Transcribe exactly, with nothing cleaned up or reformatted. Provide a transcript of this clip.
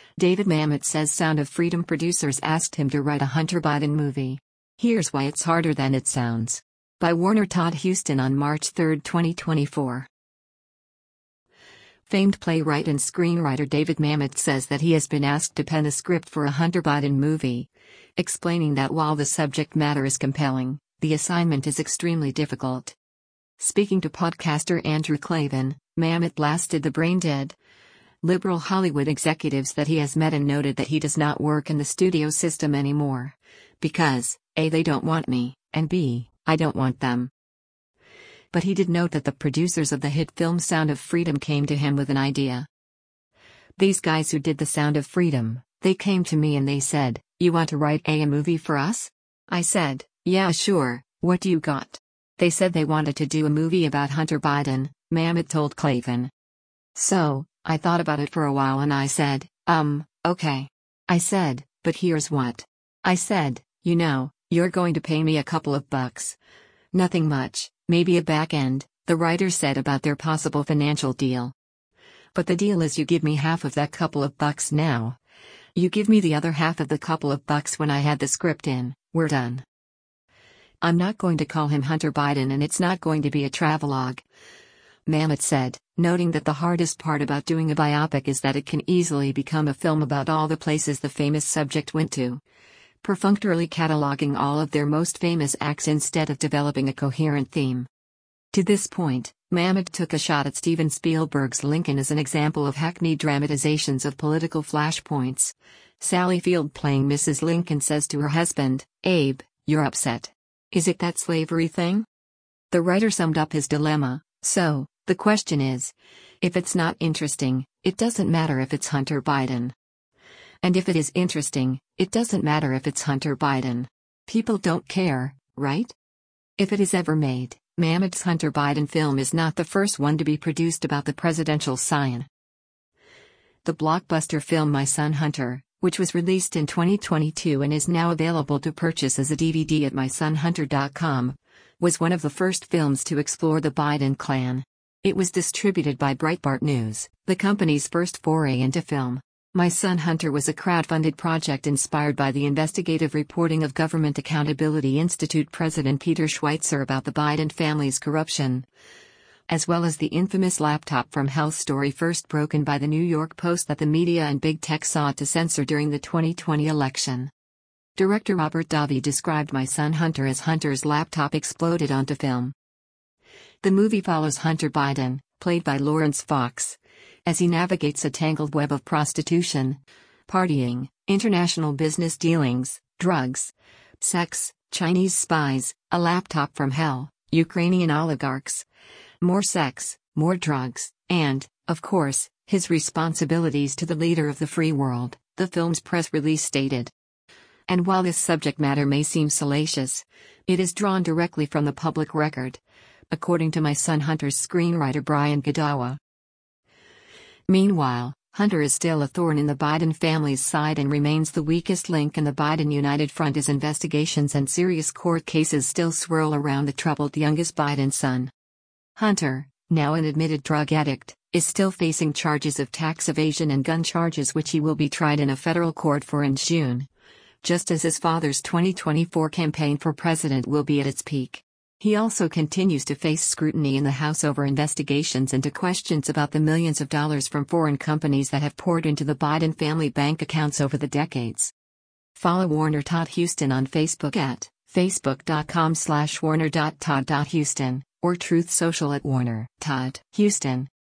David Mamet says Sound of Freedom producers asked him to write a Hunter Biden movie. Here's why it's harder than it sounds. By Warner Todd Huston on March third, twenty twenty-four. Famed playwright and screenwriter David Mamet says that he has been asked to pen a script for a Hunter Biden movie, explaining that while the subject matter is compelling, the assignment is extremely difficult. Speaking to podcaster Andrew Klavan, Mamet blasted the brain-dead liberal Hollywood executives that he has met and noted that he does not work in the studio system anymore. Because, A, they don't want me, and B, I don't want them. But he did note that the producers of the hit film Sound of Freedom came to him with an idea. These guys who did the Sound of Freedom, they came to me and they said, "You want to write a, a movie for us?" I said, "Yeah, sure, what do you got?" They said they wanted to do a movie about Hunter Biden, Mamet told Klavan. So, I thought about it for a while and I said, um, okay. I said, but here's what. I said, you know, you're going to pay me a couple of bucks. Nothing much, maybe a back end, the writer said about their possible financial deal. But the deal is you give me half of that couple of bucks now. You give me the other half of the couple of bucks when I had the script in, we're done. I'm not going to call him Hunter Biden and it's not going to be a travelogue, Mamet said, noting that the hardest part about doing a biopic is that it can easily become a film about all the places the famous subject went to, perfunctorily cataloging all of their most famous acts instead of developing a coherent theme. To this point, Mamet took a shot at Steven Spielberg's Lincoln as an example of hackneyed dramatizations of political flashpoints. Sally Field playing Missus Lincoln says to her husband, "Abe, you're upset. Is it that slavery thing?" The writer summed up his dilemma, so, the question is, if it's not interesting, it doesn't matter if it's Hunter Biden. And if it is interesting, it doesn't matter if it's Hunter Biden. People don't care, right? If it is ever made, Mamet's Hunter Biden film is not the first one to be produced about the presidential scion. The blockbuster film My Son Hunter, which was released in twenty twenty-two and is now available to purchase as a D V D at my son hunter dot com, was one of the first films to explore the Biden clan. It was distributed by Breitbart News, the company's first foray into film. My Son Hunter was a crowdfunded project inspired by the investigative reporting of Government Accountability Institute President Peter Schweizer about the Biden family's corruption, as well as the infamous laptop from hell story first broken by the New York Post that the media and big tech sought to censor during the twenty twenty election. Director Robert Davi described My Son Hunter as Hunter's laptop exploded onto film. The movie follows Hunter Biden, played by Lawrence Fox, as he navigates a tangled web of prostitution, partying, international business dealings, drugs, sex, Chinese spies, a laptop from hell, Ukrainian oligarchs, more sex, more drugs, and, of course, his responsibilities to the leader of the free world, the film's press release stated. And while this subject matter may seem salacious, it is drawn directly from the public record, according to My Son Hunter's screenwriter Brian Godawa. Meanwhile, Hunter is still a thorn in the Biden family's side and remains the weakest link in the Biden United Front as investigations and serious court cases still swirl around the troubled youngest Biden son. Hunter, now an admitted drug addict, is still facing charges of tax evasion and gun charges which he will be tried in a federal court for in June, just as his father's twenty twenty-four campaign for president will be at its peak. He also continues to face scrutiny in the House over investigations into questions about the millions of dollars from foreign companies that have poured into the Biden family bank accounts over the decades. Follow Warner Todd Huston on Facebook at facebook dot com slash warner dot todd dot huston or Truth Social at Warner Todd Huston.